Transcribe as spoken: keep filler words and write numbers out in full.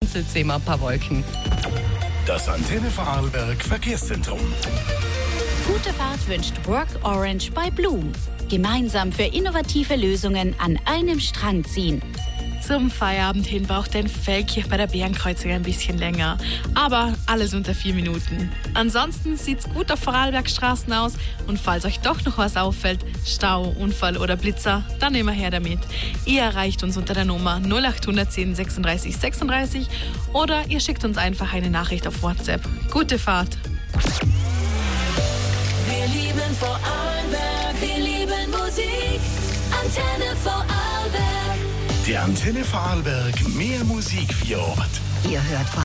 vereinzelt sehen wir ein paar Wolken. Das Antenne Vorarlberg Verkehrszentrum. Gute Fahrt wünscht Work Orange bei Blum. Gemeinsam für innovative Lösungen an einem Strang ziehen. Zum Feierabend hin braucht ein Feldkirch bei der Bärenkreuzung ein bisschen länger. Aber alles unter vier Minuten. Ansonsten sieht's gut auf Vorarlbergstraßen aus. Und falls euch doch noch was auffällt, Stau, Unfall oder Blitzer, dann immer her damit. Ihr erreicht uns unter der Nummer null acht eins null eins sechsunddreißig sechsunddreißig oder ihr schickt uns einfach eine Nachricht auf WhatsApp. Gute Fahrt! Wir lieben Vorarlberg, wir lieben Musik. Antenne Vorarlberg. Der Antenne Vorarlberg mehr Musik für Ort. Ihr hört